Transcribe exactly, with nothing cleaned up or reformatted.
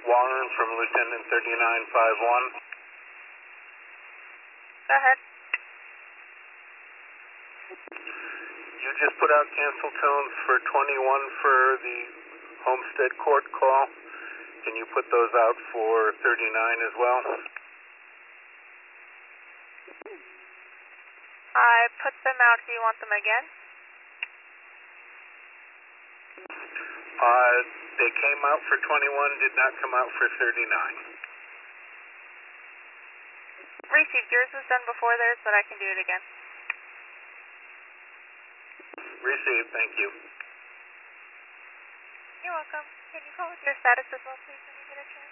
Warren from Lieutenant thirty-nine five one. Go ahead. You just put out cancel tones for twenty-one for the Homestead Court call. Can you put those out for thirty-nine as well? I put them out. Do you want them again? Uh, they came out for twenty-one, did not come out for thirty-nine. Received. Yours was done before theirs, but I can do it again. Received, thank you. You're welcome. Can you call with your status as well, please, when you get a chance?